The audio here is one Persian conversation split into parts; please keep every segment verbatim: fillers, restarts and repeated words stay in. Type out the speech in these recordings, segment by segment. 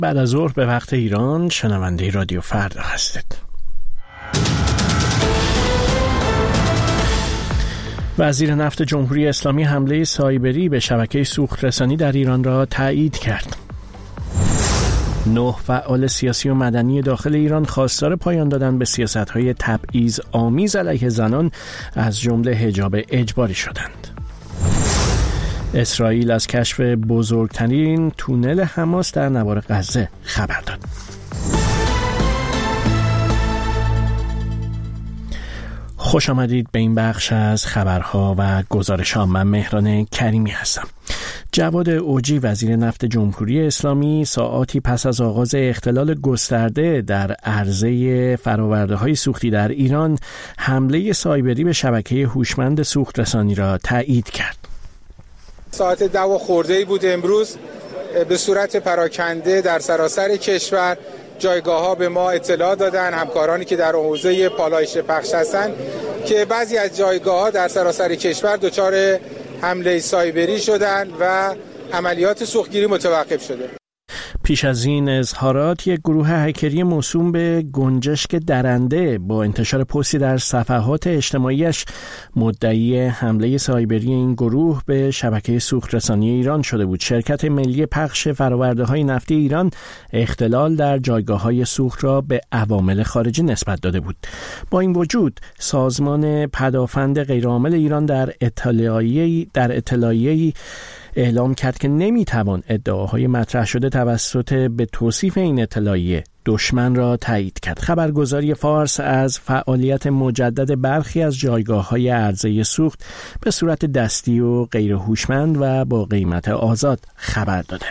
بعد از ظهر به وقت ایران شنونده رادیو فردا هستید. وزیر نفت جمهوری اسلامی حمله سایبری به شبکه سوخت‌رسانی در ایران را تایید کرد. نه فعال سیاسی و مدنی داخل ایران خواستار پایان دادن به سیاست‌های تبعیض آمیز علیه زنان از جمله حجاب اجباری شدند. اسرائیل از کشف بزرگترین تونل حماس در نوار غزه خبر داد. خوش آمدید به این بخش از خبرها و گزارش‌ها. من مهران کریمی هستم. جواد اوجی وزیر نفت جمهوری اسلامی ساعاتی پس از آغاز اختلال گسترده در عرضه فرآورده‌های سوختی در ایران حمله سایبری به شبکه هوشمند سوخت‌رسانی را تایید کرد. ساعت دو و خورده‌ای بود امروز به صورت پراکنده در سراسر کشور جایگاه‌ها به ما اطلاع دادن، همکارانی که در حوزه پالایش پخش هستند، که بعضی از جایگاه‌ها در سراسر کشور دچار حمله سایبری شدند و عملیات سوختگیری متوقف شده. پیش از این اظهارات، یک گروه هکری موسوم به گنجشک درنده با انتشار پستی در صفحات اجتماعیش مدعی حمله سایبری این گروه به شبکه سوخت‌رسانی ایران شده بود. شرکت ملی پخش فرآورده‌های نفتی ایران اختلال در جایگاه‌های سوخت را به عوامل خارجی نسبت داده بود. با این وجود سازمان پدافند غیرعامل ایران در اطلاعیه‌ای در اطلاعیه‌ای اعلام کرد که نمیتوان ادعاهای مطرح شده توسط به توصیف این اطلاعیه دشمن را تایید کرد. خبرگزاری فارس از فعالیت مجدد برخی از جایگاه‌های عرضه سوخت به صورت دستی و غیر هوشمند و با قیمت آزاد خبر داده.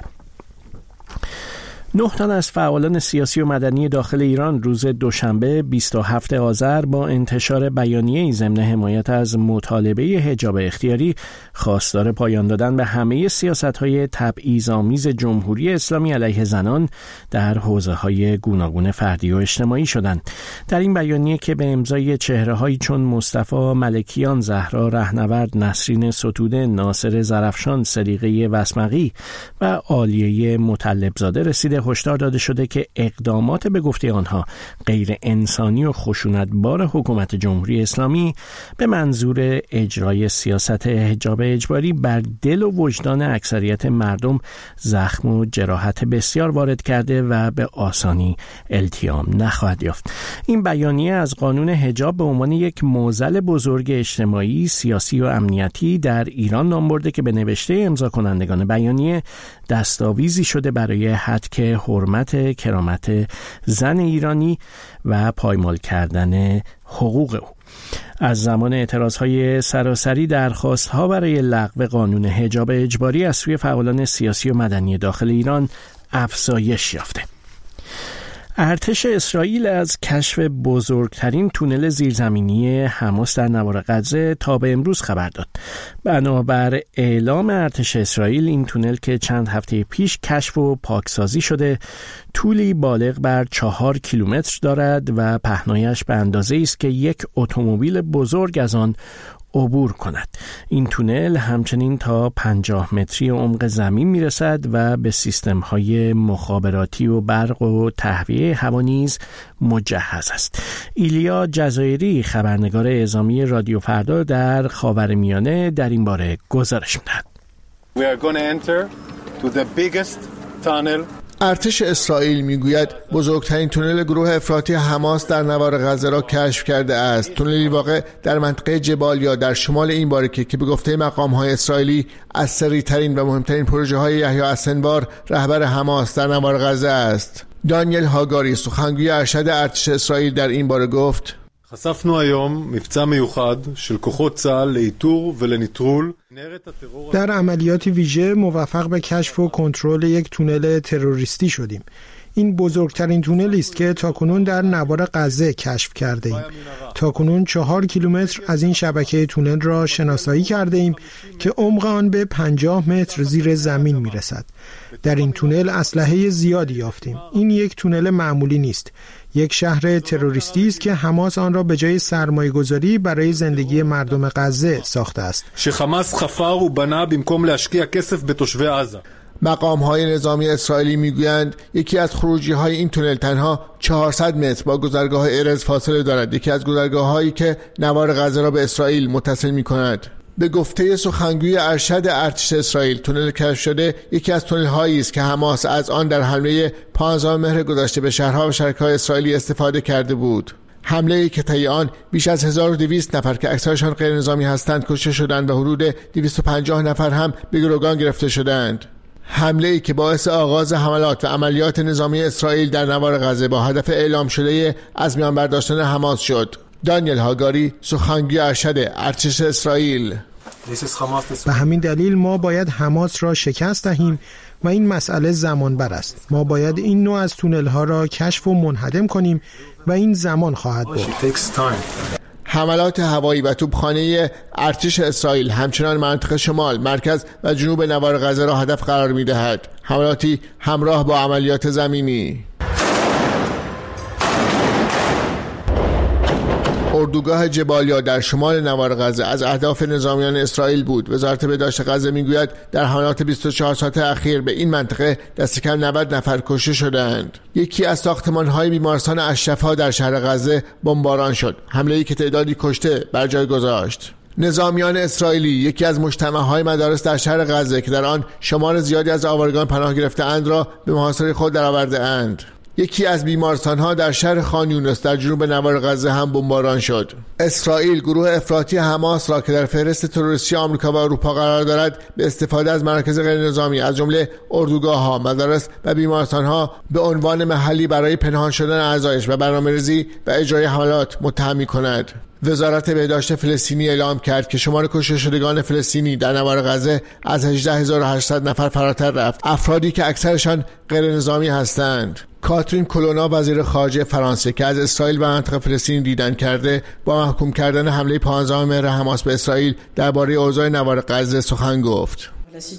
نه تن از فعالان سیاسی و مدنی داخل ایران روز دوشنبه بیست و هفتم آذر با انتشار بیانیه‌ای ضمن حمایت از مطالبه حجاب اختیاری خواستار پایان دادن به همه سیاست‌های تبعیض‌آمیز جمهوری اسلامی علیه زنان در حوزه‌های گوناگون فردی و اجتماعی شدند. در این بیانیه که به امضای چهره‌هایی چون مصطفی ملکیان، زهرا رهنورد، نسرین ستوده، ناصر زرفشان، صدیقه وسمقی و عالیه مطلبزاده رسیده، هشدار داده شده که اقدامات به گفته آنها غیر انسانی و خشونتبار حکومت جمهوری اسلامی به منظور اجرای سیاست حجاب اجباری بر دل و وجدان اکثریت مردم زخم و جراحت بسیار وارد کرده و به آسانی التیام نخواهد یافت. این بیانیه از قانون حجاب به عنوان یک معضل بزرگ اجتماعی، سیاسی و امنیتی در ایران نام برده که به نوشته امضا کنندگان بیانیه دستاویزی شده برای حد حرمت کرامت زن ایرانی و پایمال کردن حقوق او. از زمان اعتراضهای سراسری درخواست‌ها برای لغو قانون حجاب اجباری از سوی فعالان سیاسی و مدنی داخل ایران افزایش یافته. ارتش اسرائیل از کشف بزرگترین تونل زیرزمینی حماس در نوار غزه تا به امروز خبر داد. بنابر اعلام ارتش اسرائیل، این تونل که چند هفته پیش کشف و پاکسازی شده، طولی بالغ بر چهار کیلومتر دارد و پهنایش به اندازه است که یک اتومبیل بزرگ از آن عبور کند. این تونل همچنین تا پنجاه متری عمق زمین میرسد و به سیستم‌های مخابراتی و برق و تهویه هوا نیز مجهز است. ایلیا جزایری، خبرنگار اعزامی رادیو فردا در خاورمیانه، در این باره گزارش می‌دهد. We are going to enter to the biggest tunnel. ارتش اسرائیل میگوید بزرگترین تونل گروه افراطی حماس در نوار غزه را کشف کرده است. تونلی واقع در منطقه جبالیا در شمال این بارکه که به گفته مقام‌های اسرائیلی از سریع‌ترین و مهمترین پروژه‌های یحیی السنوار، رهبر حماس، در نوار غزه است. دانیل هاگاری، سخنگوی ارشد ارتش اسرائیل، در این باره گفت: חשפנו היום מבצע מיוחד של כוחות צה"ל לאיתור ולנטרול. در عملیات ویژه موفق به کشف و کنترل یک تونل تروریستی شدیم. این بزرگترین تونلی است که تاکنون در نوار غزه کشف کرده ایم. تاکنون چهار کیلومتر از این شبکه تونل را شناسایی کرده ایم که عمق آن به پنجاه متر زیر زمین می رسد. در این تونل اسلحه زیادی یافتیم. این یک تونل معمولی نیست. یک شهر تروریستی است که حماس آن را به جای سرمایه‌گذاری برای زندگی مردم غزه ساخته است. שחמאס חפר ובנה במקום להשקיע כסף בתושבי עזה. مقام‌های نظامی اسرائیلی میگویند یکی از خروجی‌های این تونل تنها چهارصد متر با گذرگاه ارز فاصله دارد، یکی از گذرگاه‌هایی که نوار غزه را به اسرائیل متصل می‌کند. به گفته سخنگوی ارشد ارتش اسرائیل، تونل کشف شده یکی از تونل‌هایی است که حماس از آن در حمله پانزدهم مهر گذشته به شهرها و شرکای اسرائیلی استفاده کرده بود. حمله‌ای که طی آن بیش از هزار و دویست نفر که اکثرشان غیر نظامی هستند کشته شدند و حدود دویست و پنجاه نفر هم به گروگان گرفته شدند. حمله‌ای که باعث آغاز حملات و عملیات نظامی اسرائیل در نوار غزه با هدف اعلام شده از میان برداشتن حماس شد. دانیل هاگاری، سخنگوی ارشد ارتش اسرائیل: به همین دلیل ما باید حماس را شکست دهیم و این مسئله زمان بر است. ما باید این نوع از تونل ها را کشف و منهدم کنیم و این زمان خواهد برد. حملات هوایی و توپخانه ارتش اسرائیل همچنان منطقه شمال، مرکز و جنوب نوار غزه را هدف قرار می‌دهد. حملاتی همراه با عملیات زمینی. اردوگاه جبالیا در شمال نوار غزه از اهداف نظامیان اسرائیل بود. وزارت بهداشت غزه میگوید در حملات بیست و چهار ساعت اخیر به این منطقه دست کم نود نفر کشته شدند. یکی از ساختمان‌های بیمارستان اشرف‌ها در شهر غزه بمباران شد، حمله‌ای که تعدادی کشته بر جای گذاشت. نظامیان اسرائیلی یکی از مجتمع‌های مدارس در شهر غزه که در آن شمار زیادی از آوارگان پناه گرفته‌اند را به محاصره خود درآورده‌اند. یکی از بیمارستان‌ها در شهر خان یونس در جنوب نوار غزه هم بمباران شد. اسرائیل گروه افراطی حماس را که در فهرست تروریستی آمریکا و اروپا قرار دارد به استفاده از مراکز غیر نظامی از جمله اردوگاه‌ها، مدارس و بیمارستان‌ها به عنوان محلی برای پنهان شدن اعضایش و برنامه‌ریزی و اجرای حملات متهم می‌کند. وزارت بهداشت فلسطینی اعلام کرد که شمار کشته شدگان فلسطینی در نوار غزه از هجده هزار و هشتصد نفر فراتر رفت، افرادی که اکثرشان غیر نظامی هستند. کاترین کولونا وزیر خارجه فرانسه که از اسرائیل و منطقه فلسطین دیدن کرده، با محکوم کردن حمله پانزدهم مهر حماس به اسرائیل درباره اوضاع نوار غزه سخن گفت.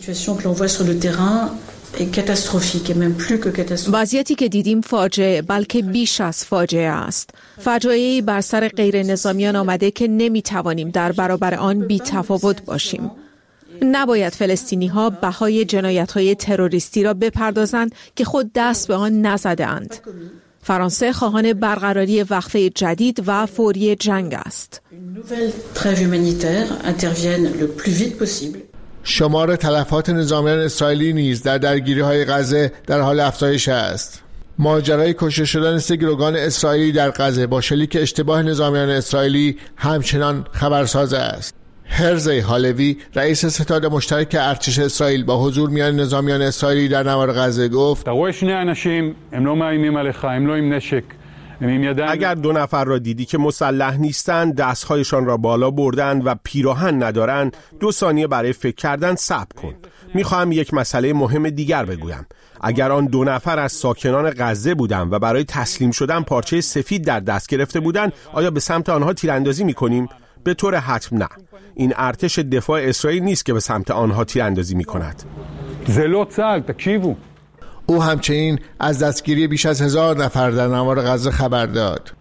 وضعیتی که دیدیم فاجعه، بلکه بیش از فاجعه است. فجایعی بر سر غیر نظامیان آمده که نمیتوانیم در برابر آن بی تفاوت باشیم. نباید فلسطینی ها بهای جنایت های تروریستی را بپردازند که خود دست به آن نزده اند. فرانسه خواهان برقراری وقفه جدید و فوری جنگ است. شمار تلفات نظامیان اسرائیلی نیز در درگیری‌های غزه در حال افزایش است. ماجرای کشته شدن سه گروگان اسرائیلی در غزه با شلیک اشتباه نظامیان اسرائیلی همچنان خبرساز است. هرزی هالوی رئیس ستاد مشترک ارتش اسرائیل با حضور میان نظامیان اسرائیلی در نوار غزه گفت: اگر دو نفر را دیدی که مسلح نیستند، دستهایشان را بالا بردند و پیراهن ندارند، دو ثانیه برای فکر کردن صبر کن. میخواهم یک مسئله مهم دیگر بگویم. اگر آن دو نفر از ساکنان غزه بودند و برای تسلیم شدن پارچه سفید در دست گرفته بودند، آیا به سمت آنها تیراندازی میکنیم؟ به طور حتم نه. این ارتش دفاع اسرائیل نیست که به سمت آنها تیراندازی میکند. او همچنین از دستگیری بیش از هزار نفر در نوار غزه خبر داد.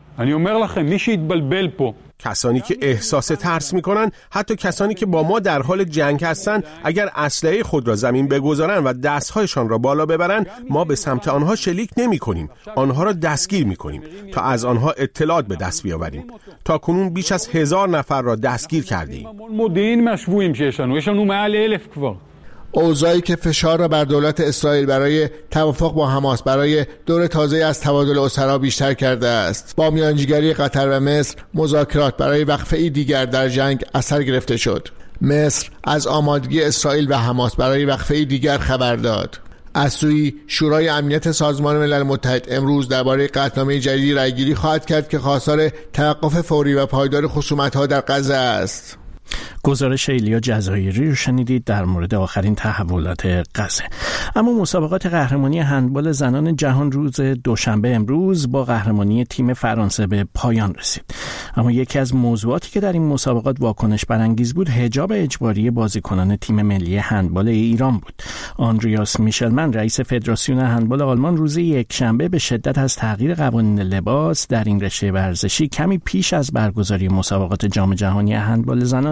کسانی که احساس ترس میکنن، حتی کسانی که با ما در حال جنگ هستند، اگر اسلحه خود را زمین بگذارند و دستهایشان را بالا ببرند، ما به سمت آنها شلیک نمی کنیم. آنها را دستگیر می کنیم تا از آنها اطلاعات به دست بیاوریم. تا کنون بیش از هزار نفر را دستگیر کردیم. اوضاعی که فشار را بر دولت اسرائیل برای توافق با حماس برای دور تازه از تبادل اسرا بیشتر کرده است. با میانجیگری قطر و مصر، مذاکرات برای وقفه‌ای دیگر در جنگ اثر گرفته شد. مصر از آمادگی اسرائیل و حماس برای وقفه‌ای دیگر خبر داد. از سوی شورای امنیت سازمان ملل متحد امروز درباره قطعنامه جدیدی رأیگیری خواهد کرد که خواستار توقف فوری و پایدار خصومت‌ها در غزه است. گزارش ایلیا جزایری رو شنیدید در مورد آخرین تحولات غزه. اما مسابقات قهرمانی هندبال زنان جهان روز دوشنبه امروز با قهرمانی تیم فرانسه به پایان رسید. اما یکی از موضوعاتی که در این مسابقات واکنش برانگیز بود، حجاب اجباری بازیکنان تیم ملی هندبال ایران بود. آندریاس میشلمن رئیس فدراسیون هندبال آلمان روز یکشنبه به شدت از تغییر قوانین لباس در این رشته ورزشی کمی پیش از برگزاری مسابقات جام جهانی هندبال زنان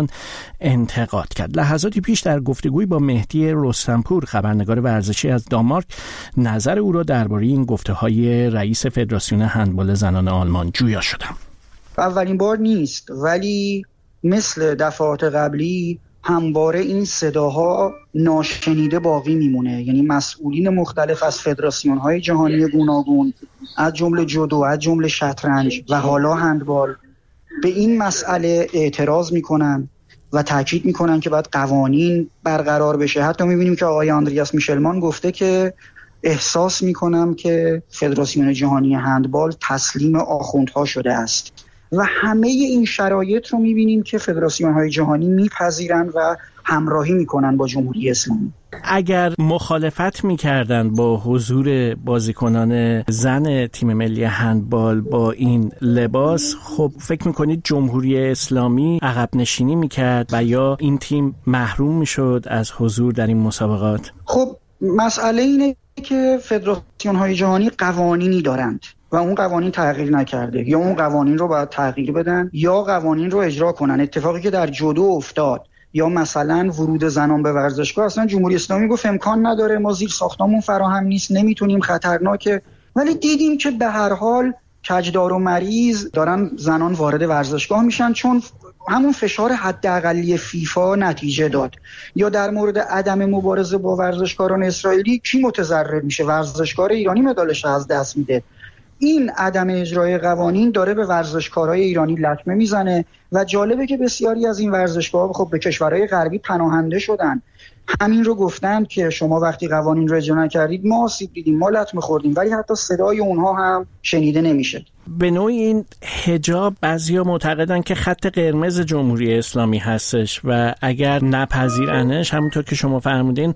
انتقاد کرد. لحظاتی پیش در گفتگوی با مهدی رستمپور خبرنگار ورزشی از دانمارک نظر او را درباره این گفته‌های رئیس فدراسیون هندبال زنان آلمان جویا شدم. اولین بار نیست، ولی مثل دفعات قبلی همواره این صداها ناشنیده باقی میمونه. یعنی مسئولین مختلف از فدراسیون‌های جهانی گوناگون، از جمله جودو، از جمله شطرنج و حالا هندبال، به این مسئله اعتراض میکنن و تاکید میکنن که باید قوانین برقرار بشه. حتی میبینیم که آقای آندریاس میشلمان گفته که احساس میکنم که فدراسیون جهانی هندبال تسلیم آخوندها شده است. و همه این شرایط رو میبینیم که فدراسیون‌های جهانی میپذیرن و همراهی میکنن با جمهوری اسلامی. اگر مخالفت میکردن با حضور بازیکنان زن تیم ملی هندبال با این لباس، خب فکر میکنید جمهوری اسلامی عقب نشینی میکرد و یا این تیم محروم میشد از حضور در این مسابقات؟ خب مسئله اینه که فدراسیون‌های جهانی قوانینی دارند و اون قوانین تغییر نکرده. یا اون قوانین رو باید تغییر بدن یا قوانین رو اجرا کنن. اتفاقی که در جودو افتاد یا مثلا ورود زنان به ورزشگاه، اصلا جمهوری اسلامی گفت امکان نداره، ما زیر ساختمون فراهم نیست، نمیتونیم، خطرناکه. ولی دیدیم که به هر حال کجدار و مریض دارن زنان وارد ورزشگاه میشن، چون همون فشار حداقلی فیفا نتیجه داد. یا در مورد عدم مبارزه با ورزشکاران اسرائیلی، کی متضرر میشه؟ ورزشکار ایرانی مدالش از دست میده. این عدم اجرای قوانین داره به ورزشکارای ایرانی لطمه میزنه و جالبه که بسیاری از این ورزشکارها خب به کشورهای غربی پناهنده شدن. همین رو گفتن که شما وقتی قوانین رو اجرا نکردید ما آسیب دیدیم، ما لطمه خوردیم، ولی حتی صدای اونها هم شنیده نمیشه. به نوعی این حجاب بعضیا معتقدن که خط قرمز جمهوری اسلامی هستش و اگر نپذیرنش، همونطور که شما فرمودین،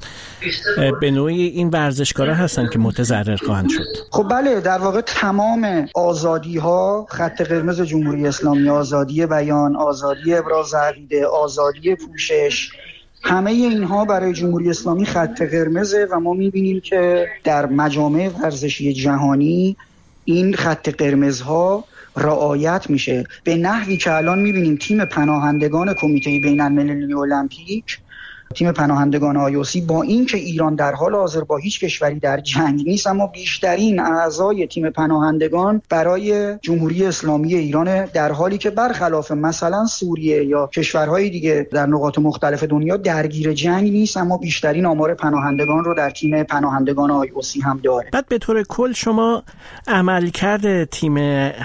به نوعی این ورزشکارا هستن که متضرر خواهند شد. خب بله، در واقع تمام آزادی ها خط قرمز جمهوری اسلامی، آزادی بیان، آزادی ابراز عقیده، آزادی پوشش، همه اینها برای جمهوری اسلامی خط قرمزه و ما میبینیم که در مجامع ورزشی جهانی این خط قرمزها رعایت میشه، به نحوی که الان میبینیم تیم پناهندگان کمیته بین المللی المپیک، تیم پناهندگان آی او سی، با این که ایران در حال حاضر با هیچ کشوری در جنگ نیست، اما بیشترین اعضای تیم پناهندگان برای جمهوری اسلامی ایران، در حالی که برخلاف مثلا سوریه یا کشورهای دیگه در نقاط مختلف دنیا درگیر جنگ نیست، اما بیشترین آمار پناهندگان رو در تیم پناهندگان آی او سی هم داره. بعد به طور کل شما عملکرد تیم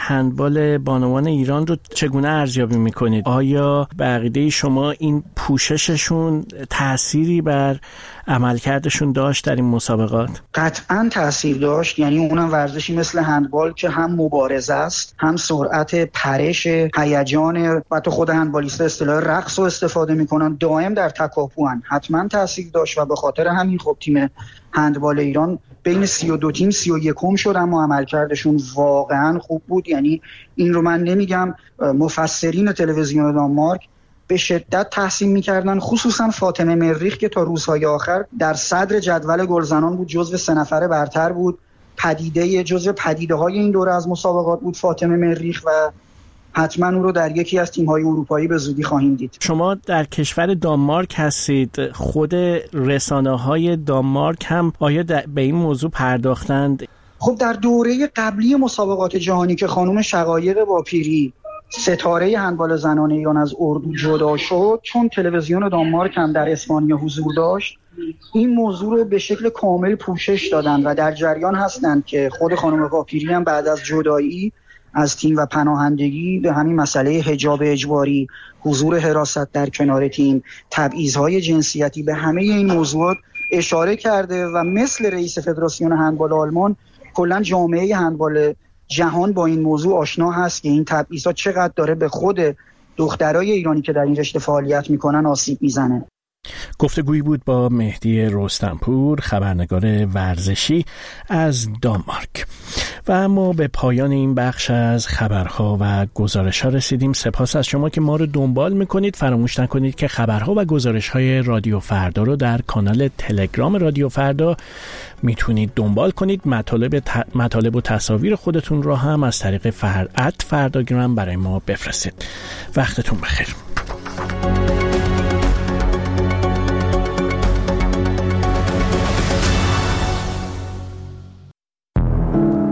هندبال بانوان ایران رو چگونه ارزیابی میکنید؟ آیا به عقیده شما این پوشششون تأثیری بر عملکردشون داشت در این مسابقات؟ قطعاً تأثیر داشت. یعنی اونم ورزشی مثل هندبال که هم مبارزه است، هم سرعت پرش، هیجان، حتی خود هندبالیست اصطلاح رقص رو استفاده میکنن، دائم در تکاپوان، حتما تأثیر داشت و به خاطر همین خب تیم هندبال ایران بین سی و دو تیم سی و یکم شد، اما عملکردشون واقعاً خوب بود. یعنی این رو من نمیگم، مفسرین تلویزیون دانمارک به شدت تحسین می‌کردن، خصوصا فاطمه مریخ که تا روزهای آخر در صدر جدول گلزنان بود، جزو سه نفر برتر بود، پدیده جزو پدیده‌های این دوره از مسابقات بود فاطمه مریخ و حتما او رو در یکی از تیم‌های اروپایی به زودی خواهیم دید. شما در کشور دانمارک هستید، خود رسانه‌های دانمارک هم آیا به این موضوع پرداختند؟ خب در دوره قبلی مسابقات جهانی که خانم شقایق باپیری ستاره هندبال زنان ایران از اردو جدا شد، چون تلویزیون دانمارک هم در اسپانیا حضور داشت، این موضوع رو به شکل کامل پوشش دادن و در جریان هستند که خود خانم باپیری هم بعد از جدایی از تیم و پناهندگی به همین مسئله حجاب اجباری، حضور حراست در کنار تیم، تبعیض‌های جنسیتی، به همه این موضوعات اشاره کرده و مثل رئیس فدراسیون هندبال آلمان کلا جامعه هندبال جهان با این موضوع آشنا هست که این تبعیضات چقدر داره به خود دخترای ایرانی که در این رشته فعالیت میکنن آسیب میزنه. گفتگویی بود با مهدی رستمپور، خبرنگار ورزشی از دانمارک. و اما به پایان این بخش از خبرها و گزارش‌ها رسیدیم. سپاس از شما که ما رو دنبال میکنید. فراموش نکنید که خبرها و گزارش‌های رادیو فردا رو در کانال تلگرام رادیو فردا میتونید دنبال کنید. مطالب ت... مطالب و تصاویر خودتون رو هم از طریق فرد فرداگرام برای ما بفرستید. وقتتون بخیر.